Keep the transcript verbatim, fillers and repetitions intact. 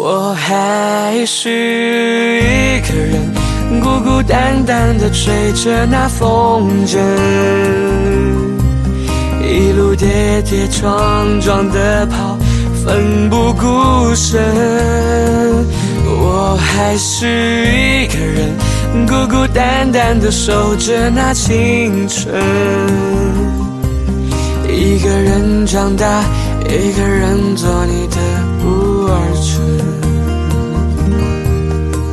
我还是一个人，孤孤单单地吹着那风筝，一路跌跌撞撞地跑，奋不顾身。我还是一个人，孤孤单单地守着那青春，一个人长大，一个人做你的不二春。